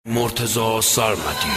مرتضی سرمدی.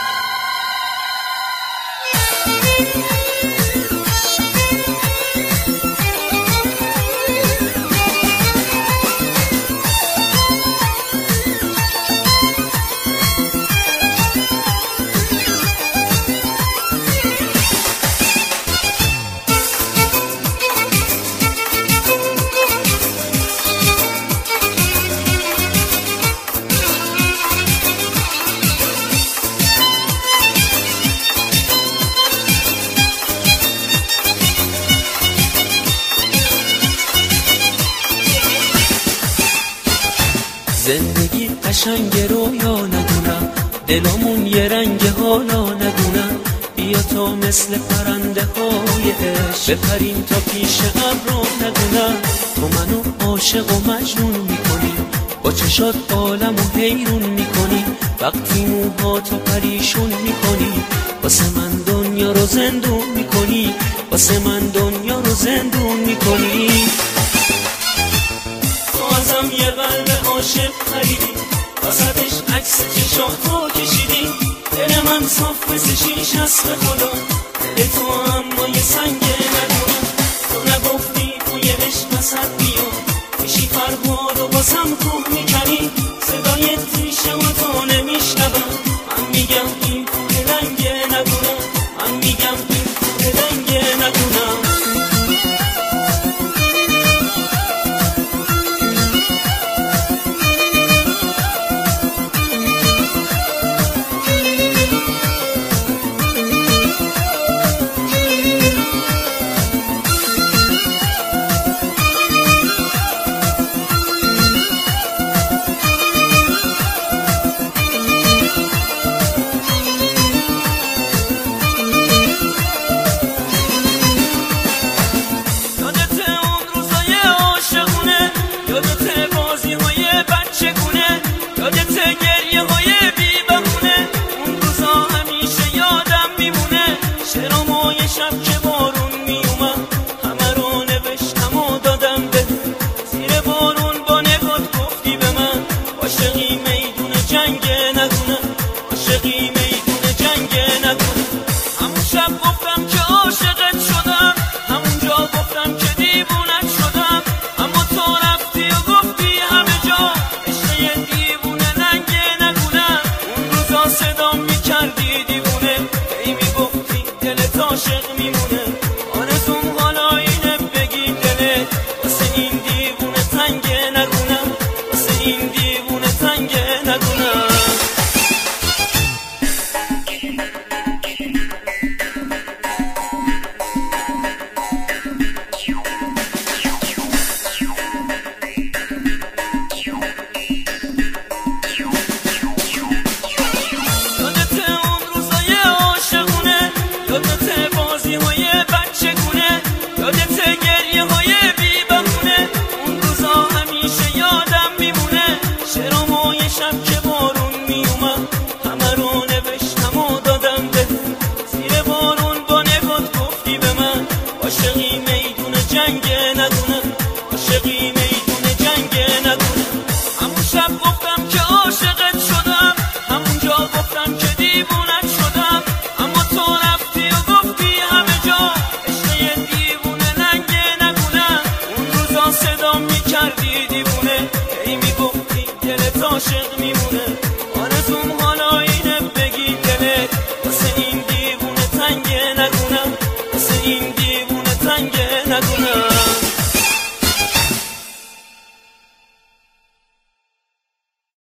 زندگی قشنگ رویا ندونم، دلامون یه رنگ حالا ندونم. بیا تا مثل پرنده های عشق بپریم تا پیش ابرا ندونم. تو منو عاشق و مجنون میکنی، با چشات عالمو حیرون میکنی. وقتی موهاتو پریشون میکنی، واسه من دنیا رو زندون میکنی، واسه من دنیا رو زندون میکنی. تو ازم یه قلب عاشق خریدی، وسطش عکس چشاتو کشیدی. دل من صاف مثل شیش است به خدا، دل تو اما یه سنگه ندونم. تو نگفتی توی عشق وسط بیا، میشی فرهاد و باسم کوه میکنی. صدای تیشه و تو نمیشنوم، من میگم این کوه لنگه ندونم، من میگم این کوه لنگه ندونم. عاشق میمونه آرزوم حالا اینه بگی دلت واسه این دیوونه تنگه نگونم واسه این دیوونه تنگه